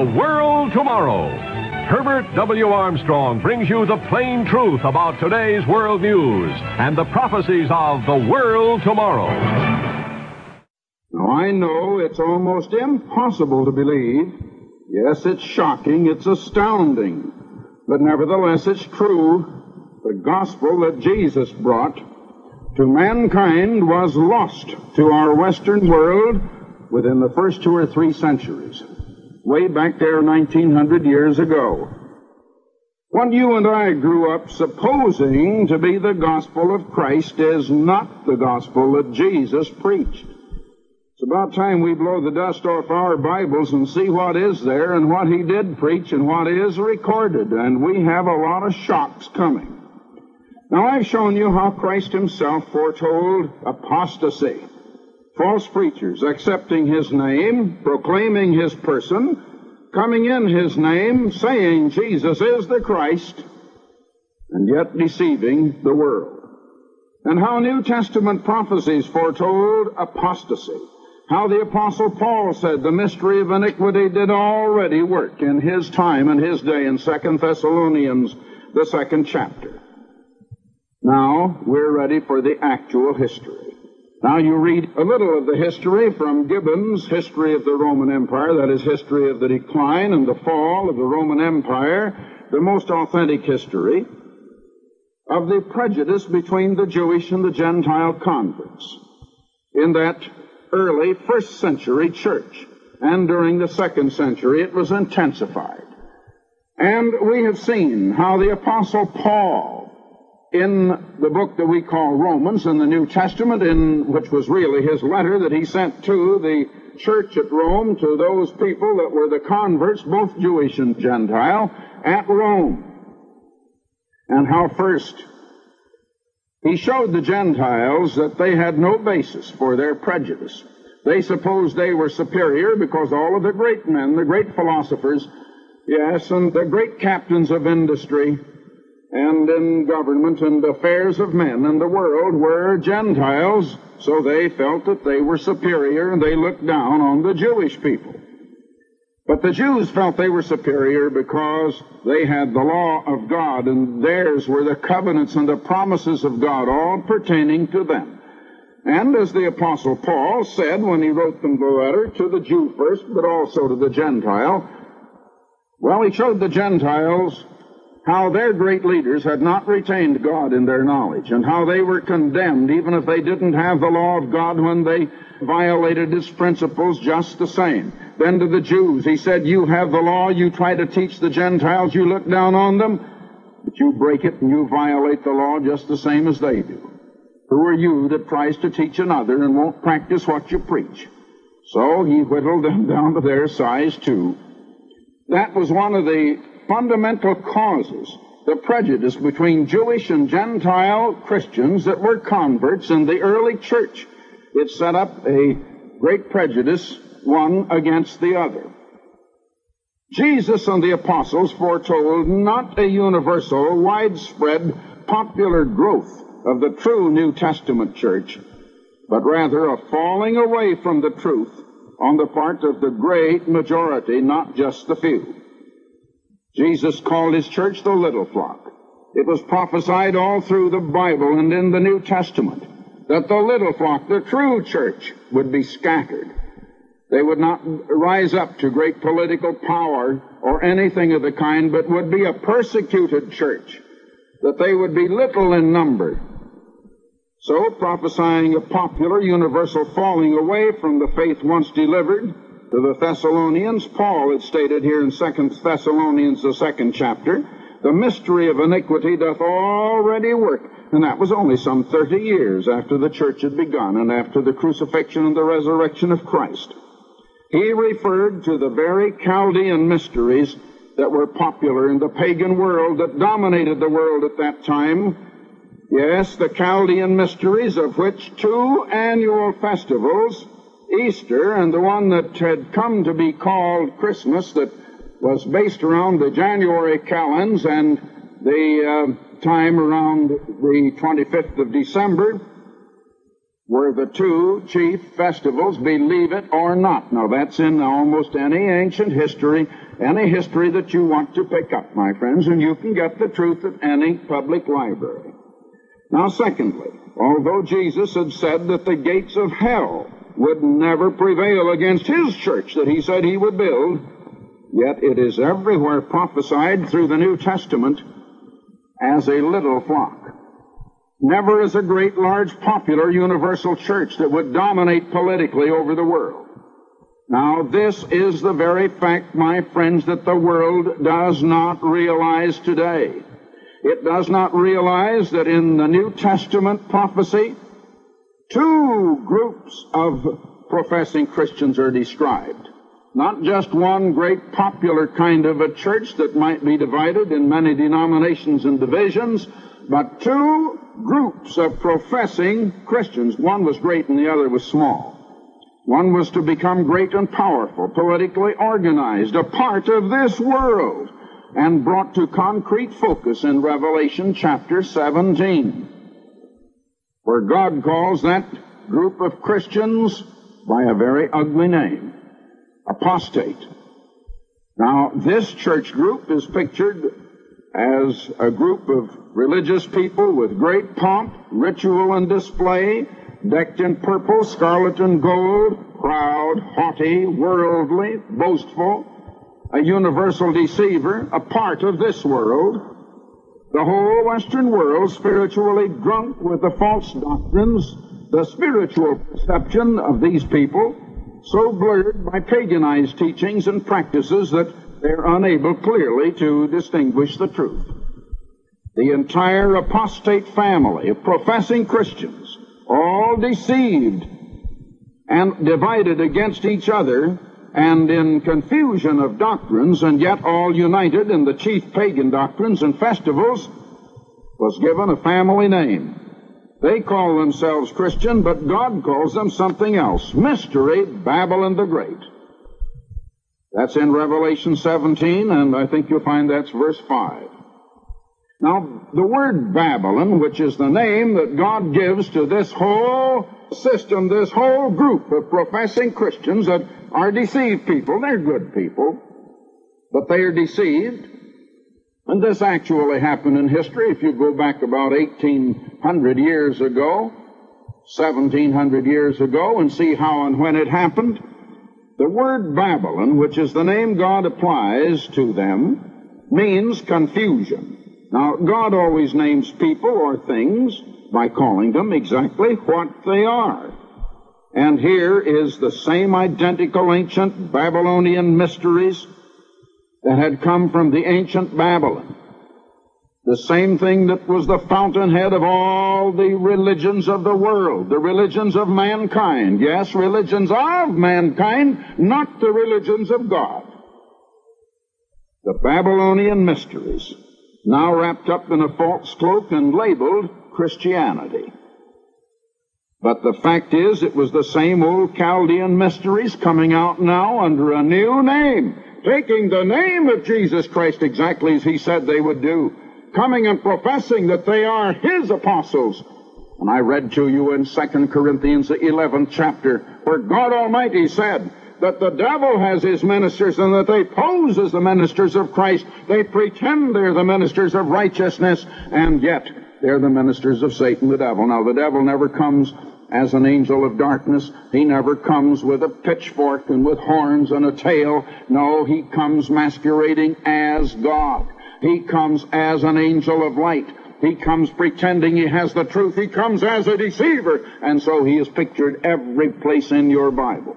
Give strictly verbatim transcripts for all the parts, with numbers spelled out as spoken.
The World Tomorrow. Herbert W. Armstrong brings you the plain truth about today's world news and the prophecies of the world tomorrow. Now, I know it's almost impossible to believe. Yes, it's shocking, it's astounding. But nevertheless, it's true. The gospel that Jesus brought to mankind was lost to our Western world within the first two or three centuries. Way back there nineteen hundred years ago. What you and I grew up supposing to be the gospel of Christ is not the gospel that Jesus preached. It's about time we blow the dust off our Bibles and see what is there and what he did preach and what is recorded. And we have a lot of shocks coming. Now, I've shown you how Christ himself foretold apostasy. False preachers accepting his name, proclaiming his person, coming in his name, saying Jesus is the Christ, and yet deceiving the world. And how New Testament prophecies foretold apostasy. How the Apostle Paul said the mystery of iniquity did already work in his time and his day in Second Thessalonians, the second chapter. Now, we're ready for the actual history. Now, you read a little of the history from Gibbon's History of the Roman Empire, that is, history of the decline and the fall of the Roman Empire, the most authentic history of the prejudice between the Jewish and the Gentile converts in that early first century church. And during the second century, it was intensified. And we have seen how the Apostle Paul, in the book that we call Romans in the New Testament, in which was really his letter that he sent to the church at Rome, to those people that were the converts, both Jewish and Gentile, at Rome. And how first he showed the Gentiles that they had no basis for their prejudice. They supposed they were superior because all of the great men, the great philosophers, yes, and the great captains of industry, and in government and affairs of men and the world were Gentiles, so they felt that they were superior and they looked down on the Jewish people. But the Jews felt they were superior because they had the law of God, and theirs were the covenants and the promises of God, all pertaining to them. And as the Apostle Paul said when he wrote them the letter, to the Jew first, but also to the Gentile, well, he showed the Gentiles how their great leaders had not retained God in their knowledge, and how they were condemned even if they didn't have the law of God when they violated its principles just the same. Then to the Jews, he said, you have the law, you try to teach the Gentiles, you look down on them, but you break it and you violate the law just the same as they do. Who are you that tries to teach another and won't practice what you preach? So he whittled them down to their size too. That was one of the fundamental causes, the prejudice between Jewish and Gentile Christians that were converts in the early church. It set up a great prejudice, one against the other. Jesus and the apostles foretold not a universal, widespread, popular growth of the true New Testament church, but rather a falling away from the truth on the part of the great majority, not just the few. Jesus called his church the little flock. It was prophesied all through the Bible and in the New Testament that the little flock, the true church, would be scattered. They would not rise up to great political power or anything of the kind, but would be a persecuted church, that they would be little in number. So, prophesying a popular, universal falling away from the faith once delivered to the Thessalonians, Paul had stated here in Second Thessalonians, the second chapter, the mystery of iniquity doth already work. And that was only some thirty years after the church had begun and after the crucifixion and the resurrection of Christ. He referred to the very Chaldean mysteries that were popular in the pagan world that dominated the world at that time. Yes, the Chaldean mysteries, of which two annual festivals, Easter and the one that had come to be called Christmas, that was based around the January calends and the uh, time around the twenty-fifth of December, were the two chief festivals, believe it or not. Now, that's in almost any ancient history, any history that you want to pick up, my friends, and you can get the truth at any public library. Now, secondly, although Jesus had said that the gates of hell would never prevail against his church that he said he would build, yet it is everywhere prophesied through the New Testament as a little flock. Never as a great, large, popular, universal church that would dominate politically over the world. Now, this is the very fact, my friends, that the world does not realize today. It does not realize that in the New Testament prophecy, two groups of professing Christians are described. Not just one great popular kind of a church that might be divided in many denominations and divisions, but two groups of professing Christians. One was great and the other was small. One was to become great and powerful, politically organized, a part of this world, and brought to concrete focus in Revelation chapter seventeen, where God calls that group of Christians by a very ugly name, apostate. Now, this church group is pictured as a group of religious people with great pomp, ritual, and display, decked in purple, scarlet, and gold, proud, haughty, worldly, boastful, a universal deceiver, a part of this world. The whole Western world spiritually drunk with the false doctrines, the spiritual perception of these people, so blurred by paganized teachings and practices that they're unable clearly to distinguish the truth. The entire apostate family of professing Christians, all deceived and divided against each other and in confusion of doctrines, and yet all united in the chief pagan doctrines and festivals, was given a family name. They call themselves Christian, but God calls them something else. Mystery Babylon the Great. That's in Revelation seventeen, and I think you'll find that's verse five. Now, the word Babylon, which is the name that God gives to this whole system, this whole group of professing Christians that are deceived people. They're good people, but they are deceived. And this actually happened in history. If you go back about eighteen hundred years ago, seventeen hundred years ago, and see how and when it happened, the word Babylon, which is the name God applies to them, means confusion. Now, God always names people or things by calling them exactly what they are. And here is the same identical ancient Babylonian mysteries that had come from the ancient Babylon. The same thing that was the fountainhead of all the religions of the world, the religions of mankind. Yes, religions of mankind, not the religions of God. The Babylonian mysteries, now wrapped up in a false cloak and labeled Christianity. But the fact is, it was the same old Chaldean mysteries coming out now under a new name, taking the name of Jesus Christ exactly as he said they would do, coming and professing that they are his apostles. And I read to you in Second Corinthians, the eleventh chapter, where God Almighty said that the devil has his ministers and that they pose as the ministers of Christ. They pretend they're the ministers of righteousness, and yet they're the ministers of Satan, the devil. Now, the devil never comes as an angel of darkness. He never comes with a pitchfork and with horns and a tail. No, he comes masquerading as God. He comes as an angel of light. He comes pretending he has the truth. He comes as a deceiver. And so he is pictured every place in your Bible.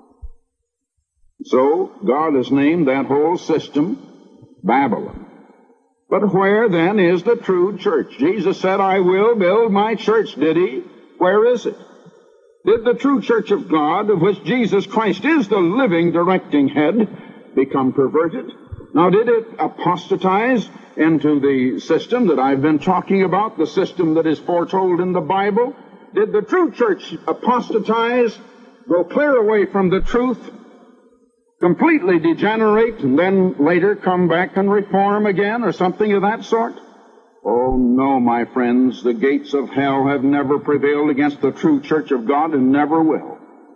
So God has named that whole system Babylon. But where then is the true church? Jesus said, I will build my church, did he? Where is it? Did the true church of God, of which Jesus Christ is the living, directing head, become perverted? Now, did it apostatize into the system that I've been talking about, the system that is foretold in the Bible? Did the true church apostatize, go clear away from the truth, completely degenerate, and then later come back and reform again, or something of that sort? Oh, no, my friends, the gates of hell have never prevailed against the true church of God and never will.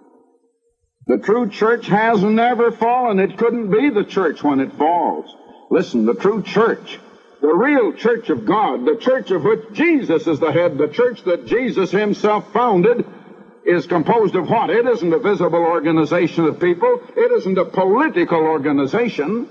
The true church has never fallen. It couldn't be the church when it falls. Listen, the true church, the real church of God, the church of which Jesus is the head, the church that Jesus himself founded, is composed of what? It isn't a visible organization of people. It isn't a political organization.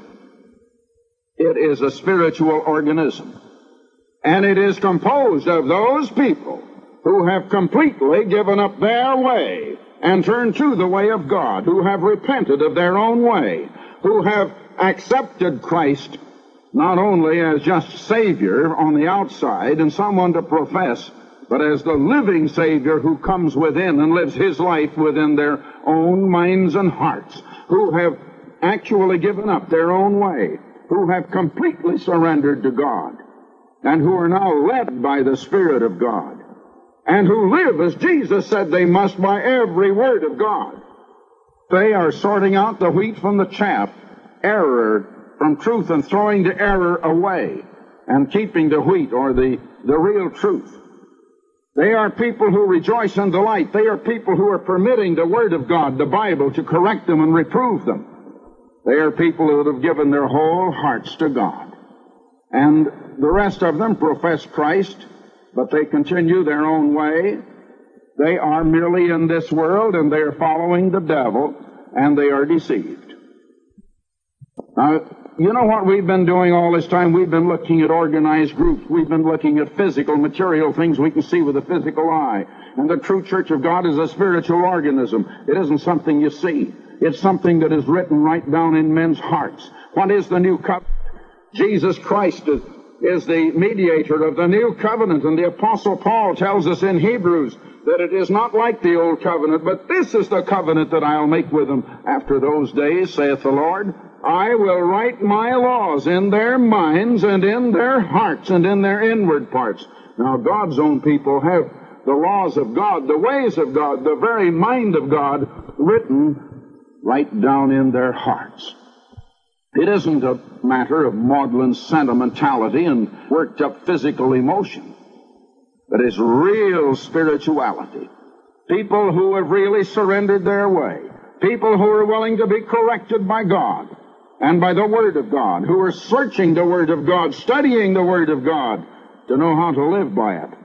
It is a spiritual organism. And it is composed of those people who have completely given up their way and turned to the way of God, who have repented of their own way, who have accepted Christ not only as just Savior on the outside and someone to profess, but as the living Savior who comes within and lives his life within their own minds and hearts, who have actually given up their own way, who have completely surrendered to God, and who are now led by the Spirit of God, and who live as Jesus said they must by every word of God. They are sorting out the wheat from the chaff, error from truth, and throwing the error away, and keeping the wheat or the, the real truth. They are people who rejoice and delight. They are people who are permitting the Word of God, the Bible, to correct them and reprove them. They are people who have given their whole hearts to God. And the rest of them profess Christ, but they continue their own way. They are merely in this world, and they are following the devil, and they are deceived. Now, you know what we've been doing all this time? We've been looking at organized groups. We've been looking at physical, material things we can see with the physical eye. And the true church of God is a spiritual organism. It isn't something you see. It's something that is written right down in men's hearts. What is the new covenant? Jesus Christ is, is the mediator of the new covenant. And the Apostle Paul tells us in Hebrews that it is not like the old covenant, but this is the covenant that I'll make with them after those days, saith the Lord. I will write my laws in their minds and in their hearts and in their inward parts. Now, God's own people have the laws of God, the ways of God, the very mind of God written right down in their hearts. It isn't a matter of maudlin sentimentality and worked up physical emotion, but it's real spirituality. People who have really surrendered their way. People who are willing to be corrected by God and by the Word of God, who are searching the Word of God, studying the Word of God to know how to live by it,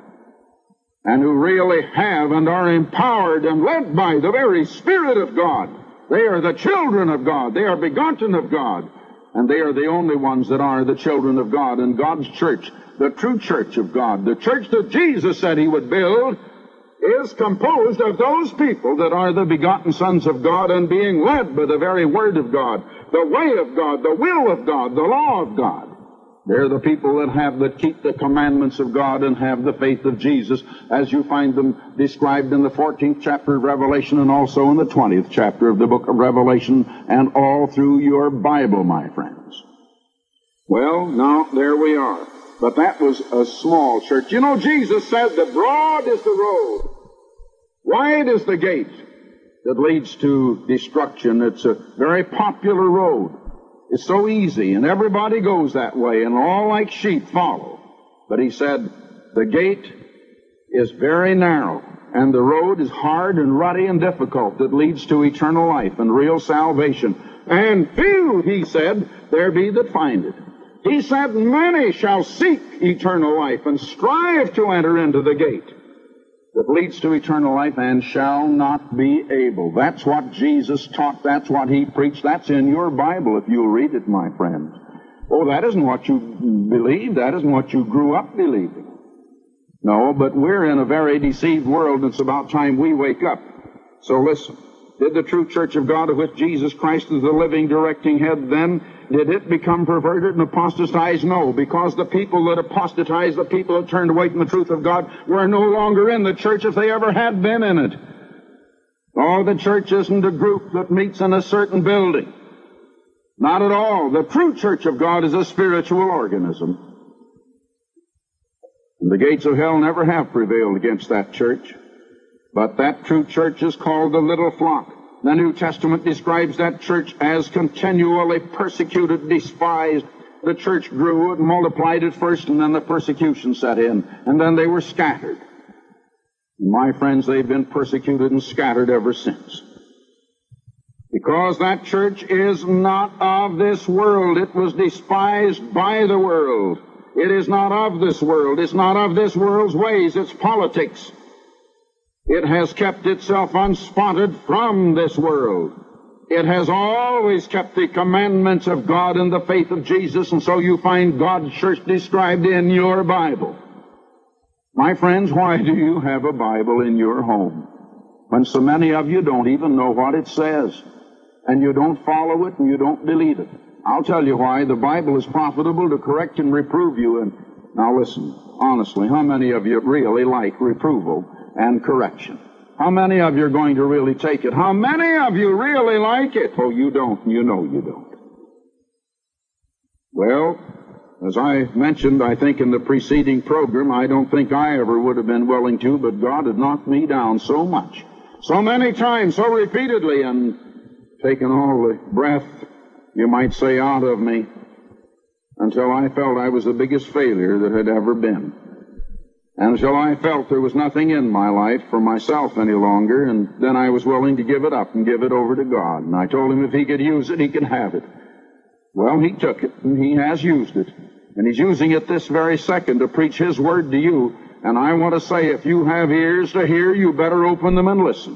and who really have and are empowered and led by the very Spirit of God. They are the children of God. They are begotten of God. And they are the only ones that are the children of God. And God's church, the true church of God, the church that Jesus said he would build, is composed of those people that are the begotten sons of God and being led by the very Word of God, the way of God, the will of God, the law of God. They're the people that have, that keep the commandments of God and have the faith of Jesus, as you find them described in the fourteenth chapter of Revelation and also in the twentieth chapter of the book of Revelation and all through your Bible, my friends. Well, now, there we are. But that was a small church. You know, Jesus said that broad is the road, wide is the gate that leads to destruction. It's a very popular road. It's so easy, and everybody goes that way, and all like sheep follow. But he said, the gate is very narrow, and the road is hard and rutty and difficult that leads to eternal life and real salvation. And few, he said, there be that find it. He said, many shall seek eternal life and strive to enter into the gate that leads to eternal life and shall not be able. That's what Jesus taught. That's what he preached. That's in your Bible if you'll read it, my friends. Oh, that isn't what you believe. That isn't what you grew up believing. No, but we're in a very deceived world, and it's about time we wake up. So listen. Did the true church of God, of which Jesus Christ is the living, directing head, then, did it become perverted and apostatized? No, because the people that apostatized, the people that turned away from the truth of God, were no longer in the church if they ever had been in it. Oh, the church isn't a group that meets in a certain building. Not at all. The true church of God is a spiritual organism. And the gates of hell never have prevailed against that church. But that true church is called the little flock. The New Testament describes that church as continually persecuted, despised, the church grew, it multiplied at first, and then the persecution set in, and then they were scattered. My friends, they've been persecuted and scattered ever since. Because that church is not of this world. It was despised by the world. It is not of this world. It's not of this world's ways. It's politics. It has kept itself unspotted from this world. It has always kept the commandments of God and the faith of Jesus, and so you find God's church described in your Bible. My friends, why do you have a Bible in your home when so many of you don't even know what it says, and you don't follow it and you don't believe it? I'll tell you why. The Bible is profitable to correct and reprove you. And now listen, honestly, how many of you really like reproval and correction? How many of you are going to really take it? How many of you really like it? Oh, you don't, and you know you don't. Well, as I mentioned, I think in the preceding program, I don't think I ever would have been willing to, but God had knocked me down so much, so many times, so repeatedly, and taken all the breath, you might say, out of me, until I felt I was the biggest failure that had ever been. And until I felt there was nothing in my life for myself any longer, and then I was willing to give it up and give it over to God. And I told him if he could use it, he could have it. Well, he took it, and he has used it. And he's using it this very second to preach his word to you. And I want to say, if you have ears to hear, you better open them and listen.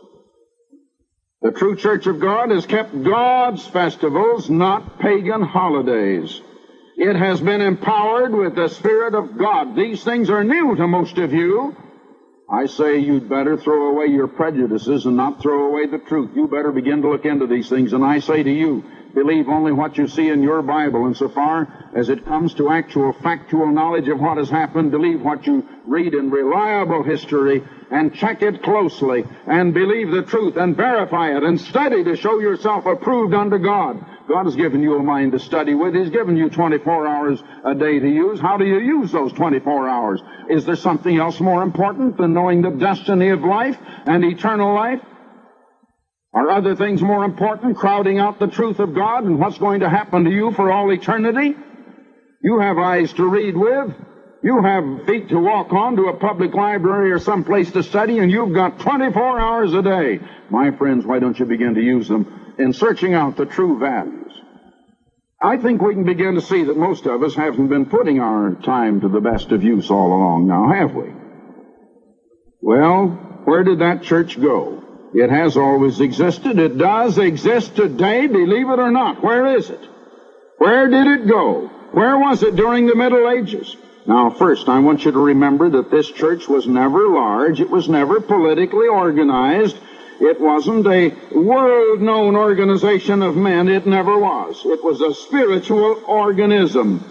The true Church of God has kept God's festivals, not pagan holidays. It has been empowered with the Spirit of God. These things are new to most of you. I say you'd better throw away your prejudices and not throw away the truth. You better begin to look into these things. And I say to you, believe only what you see in your Bible. And so far as it comes to actual factual knowledge of what has happened, believe what you read in reliable history and check it closely and believe the truth and verify it and study to show yourself approved unto God. God has given you a mind to study with. He's given you twenty-four hours a day to use. How do you use those twenty-four hours? Is there something else more important than knowing the destiny of life and eternal life? Are other things more important, crowding out the truth of God and what's going to happen to you for all eternity? You have eyes to read with. You have feet to walk on to a public library or someplace to study, and you've got twenty-four hours a day. My friends, why don't you begin to use them in searching out the true values? I think we can begin to see that most of us haven't been putting our time to the best of use all along now, have we? Well, where did that church go? It has always existed. It does exist today, believe it or not. Where is it? Where did it go? Where was it during the Middle Ages? Now, first, I want you to remember that this church was never large. It was never politically organized. It wasn't a world-known organization of men. It never was. It was a spiritual organism.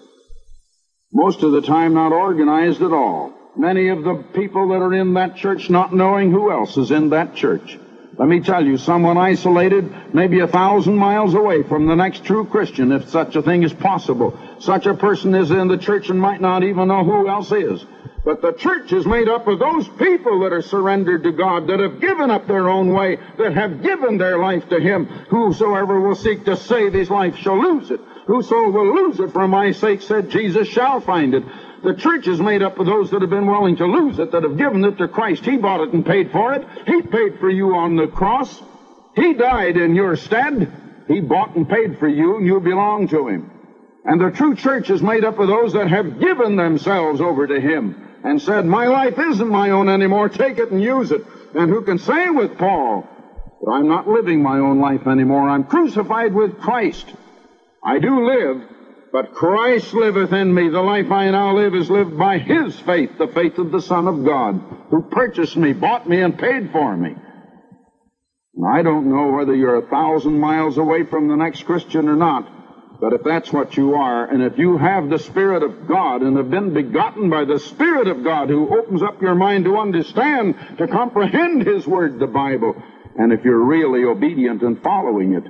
Most of the time not organized at all. Many of the people that are in that church not knowing who else is in that church. Let me tell you, someone isolated maybe a thousand miles away from the next true Christian, if such a thing is possible. Such a person is in the church and might not even know who else is. But the church is made up of those people that are surrendered to God, that have given up their own way, that have given their life to Him. Whosoever will seek to save his life shall lose it. Whoso will lose it for my sake, said Jesus, shall find it. The church is made up of those that have been willing to lose it, that have given it to Christ. He bought it and paid for it. He paid for you on the cross. He died in your stead. He bought and paid for you, and you belong to Him. And the true church is made up of those that have given themselves over to Him and said, my life isn't my own anymore. Take it and use it. And who can say with Paul, but I'm not living my own life anymore. I'm crucified with Christ. I do live, but Christ liveth in me. The life I now live is lived by His faith, the faith of the Son of God, who purchased me, bought me, and paid for me. And I don't know whether you're a thousand miles away from the next Christian or not, but if that's what you are, and if you have the Spirit of God and have been begotten by the Spirit of God who opens up your mind to understand, to comprehend His Word, the Bible, and if you're really obedient and following it,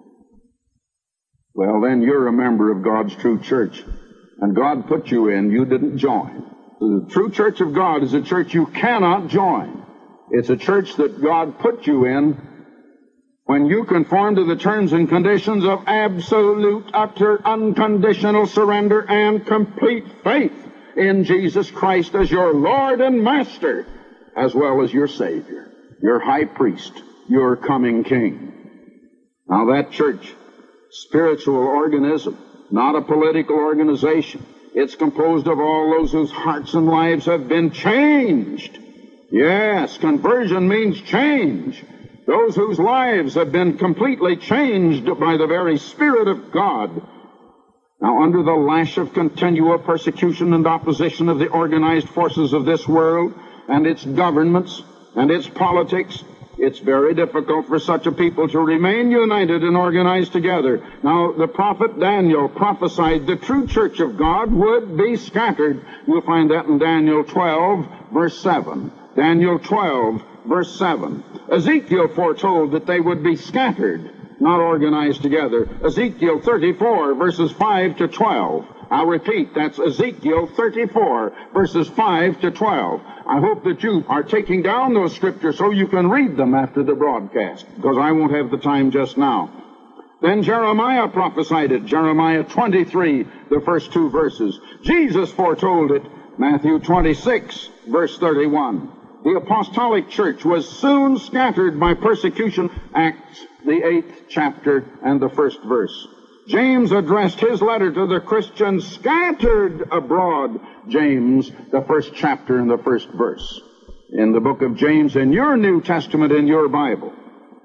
well, then you're a member of God's true church. And God put you in, you didn't join. The true church of God is a church you cannot join. It's a church that God put you in When you conform to the terms and conditions of absolute, utter, unconditional surrender and complete faith in Jesus Christ as your Lord and Master, as well as your Savior, your High Priest, your coming King. Now that church, spiritual organism, not a political organization. It's composed of all those whose hearts and lives have been changed. Yes, conversion means change. Those whose lives have been completely changed by the very Spirit of God. Now, under the lash of continual persecution and opposition of the organized forces of this world and its governments and its politics, it's very difficult for such a people to remain united and organized together. Now, the prophet Daniel prophesied the true church of God would be scattered. You'll find that in Daniel twelve, verse seven. Daniel twelve, verse seven. Ezekiel foretold that they would be scattered, not organized together. Ezekiel thirty-four, verses five to twelve. I'll repeat, that's Ezekiel thirty-four, verses five to twelve. I hope that you are taking down those scriptures so you can read them after the broadcast, because I won't have the time just now. Then Jeremiah prophesied it, Jeremiah twenty-three, the first two verses. Jesus foretold it, Matthew twenty-six, verse thirty-one. The apostolic church was soon scattered by persecution, Acts, the eighth chapter and the first verse. James addressed his letter to the Christians scattered abroad, James, the first chapter and the first verse, in the book of James in your New Testament, in your Bible.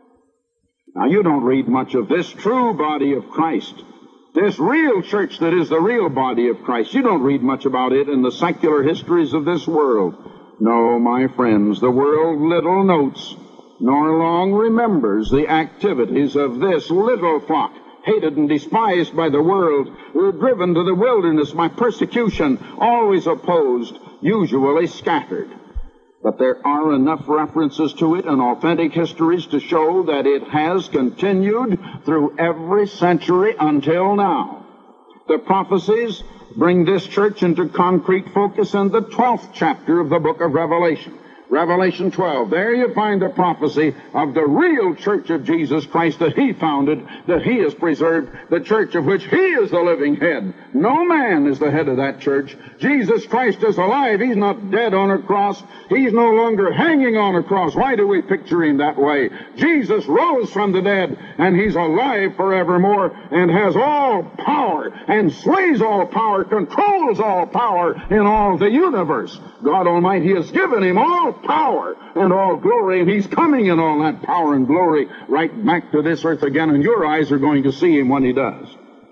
Now, you don't read much of this true body of Christ, this real church that is the real body of Christ. You don't read much about it in the secular histories of this world. No, my friends, the world little notes nor long remembers the activities of this little flock, hated and despised by the world, were driven to the wilderness by persecution, always opposed, usually scattered. But there are enough references to it in authentic histories to show that it has continued through every century until now. The prophecies bring this church into concrete focus in the twelfth chapter of the book of Revelation. Revelation twelve. There you find the prophecy of the real church of Jesus Christ that He founded, that He has preserved, the church of which He is the living head. No man is the head of that church. Jesus Christ is alive. He's not dead on a cross. He's no longer hanging on a cross. Why do we picture Him that way? Jesus rose from the dead, and He's alive forevermore, and has all power, and sways all power, controls all power in all the universe. God Almighty has given Him all power and all glory, and He's coming in all that power and glory right back to this earth again, and your eyes are going to see Him when He does.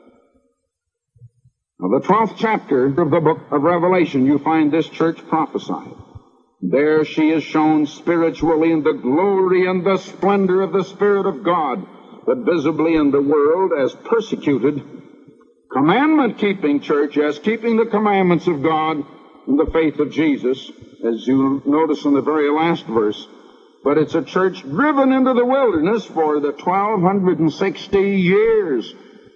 Now, the twelfth chapter of the book of Revelation, you find this church prophesied. There she is shown spiritually in the glory and the splendor of the Spirit of God, but visibly in the world as persecuted, commandment-keeping church, as keeping the commandments of God in the faith of Jesus, as you notice in the very last verse. But it's a church driven into the wilderness for the twelve sixty years,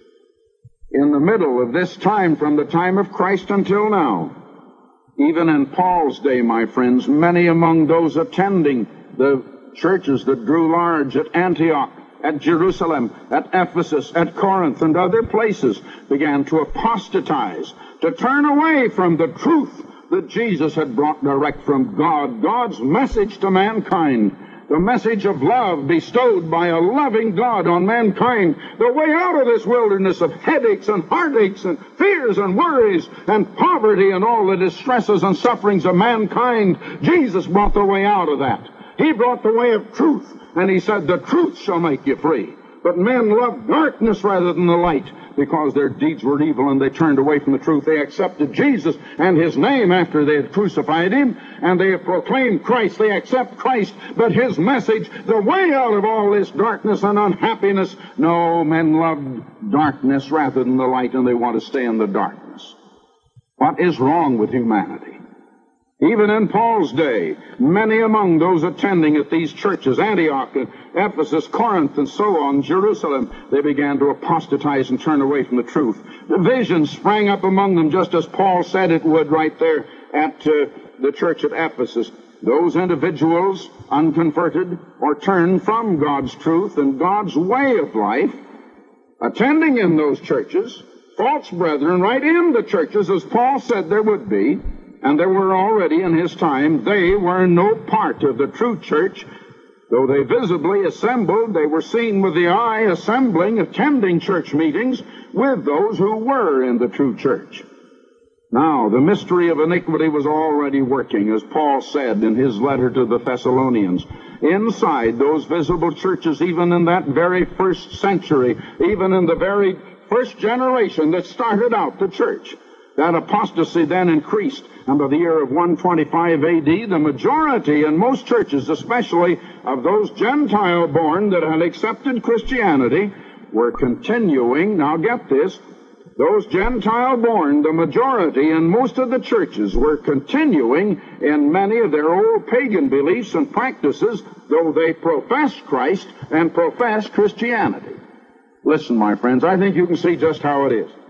in the middle of this time, from the time of Christ until now. Even in Paul's day, my friends, many among those attending the churches that grew large at Antioch, at Jerusalem, at Ephesus, at Corinth, and other places began to apostatize, to turn away from the truth that Jesus had brought direct from God, God's message to mankind, the message of love bestowed by a loving God on mankind, the way out of this wilderness of headaches and heartaches and fears and worries and poverty and all the distresses and sufferings of mankind. Jesus brought the way out of that. He brought the way of truth, and He said, the truth shall make you free. But men loved darkness rather than the light, because their deeds were evil and they turned away from the truth. They accepted Jesus and His name after they had crucified Him, and they have proclaimed Christ. They accept Christ, but His message, the way out of all this darkness and unhappiness. No, men loved darkness rather than the light, and they want to stay in the darkness. What is wrong with humanity? Even in Paul's day, many among those attending at these churches, Antioch, Ephesus, Corinth, and so on, Jerusalem, they began to apostatize and turn away from the truth. Division sprang up among them, just as Paul said it would right there at uh, the church at Ephesus. those individuals unconverted or turned from God's truth and God's way of life, attending in those churches, false brethren right in the churches, as Paul said there would be, and there were already in his time, they were no part of the true church. Though they visibly assembled, they were seen with the eye assembling, attending church meetings with those who were in the true church. Now, the mystery of iniquity was already working, as Paul said in his letter to the Thessalonians. Inside those visible churches, even in that very first century, even in the very first generation that started out the church, that apostasy then increased. And by the year of one twenty-five A D, the majority in most churches, especially of those Gentile-born that had accepted Christianity, were continuing, now get this, those Gentile-born, the majority in most of the churches, were continuing in many of their old pagan beliefs and practices, though they professed Christ and professed Christianity. Listen, my friends, I think you can see just how it is.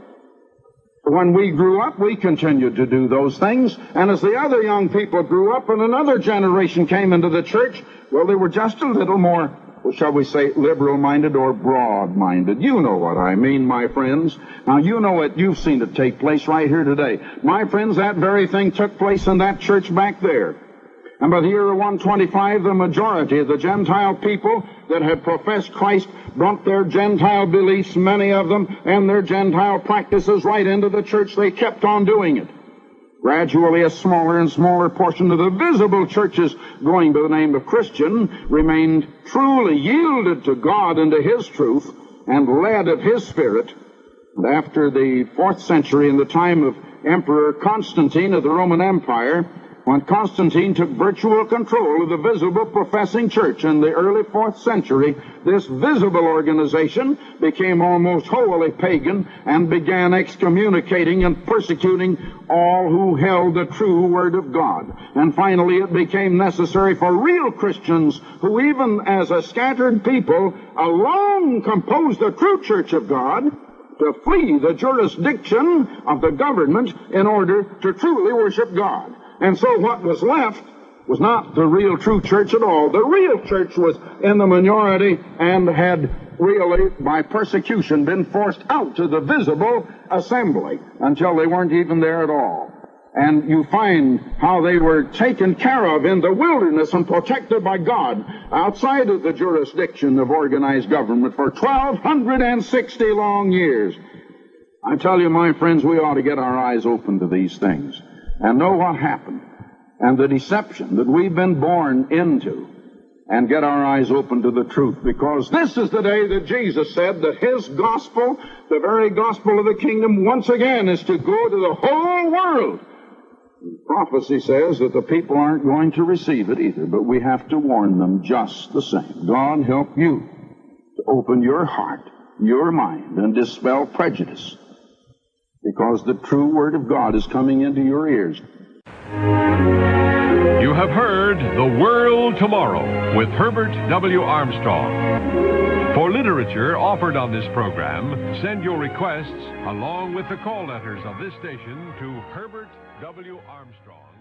When we grew up, we continued to do those things, and as the other young people grew up and another generation came into the church, well, they were just a little more, well, shall we say, liberal-minded or broad-minded. You know what I mean, my friends. Now, you know it. You've seen it take place right here today. My friends, that very thing took place in that church back there. And by the year of one twenty-five, the majority of the Gentile people that had professed Christ brought their Gentile beliefs, many of them, and their Gentile practices right into the church. They kept on doing it. Gradually, a smaller and smaller portion of the visible churches going by the name of Christian remained truly yielded to God and to His truth and led of His Spirit. And after the fourth century, in the time of Emperor Constantine of the Roman Empire, when Constantine took virtual control of the visible professing church in the early fourth century, this visible organization became almost wholly pagan and began excommunicating and persecuting all who held the true Word of God. And finally it became necessary for real Christians, who even as a scattered people alone composed the true church of God, to flee the jurisdiction of the government in order to truly worship God. And so what was left was not the real true church at all. The real church was in the minority and had really, by persecution, been forced out to the visible assembly until they weren't even there at all. And you find how they were taken care of in the wilderness and protected by God outside of the jurisdiction of organized government for twelve sixty long years. I tell you, my friends, we ought to get our eyes open to these things and know what happened and the deception that we've been born into, and get our eyes open to the truth, because this is the day that Jesus said that His gospel, the very gospel of the kingdom, once again is to go to the whole world. Prophecy says that the people aren't going to receive it either, but we have to warn them just the same. God help you to open your heart, your mind, and dispel prejudice, because the true Word of God is coming into your ears. You have heard The World Tomorrow with Herbert W. Armstrong. For literature offered on this program, send your requests along with the call letters of this station to Herbert W. Armstrong.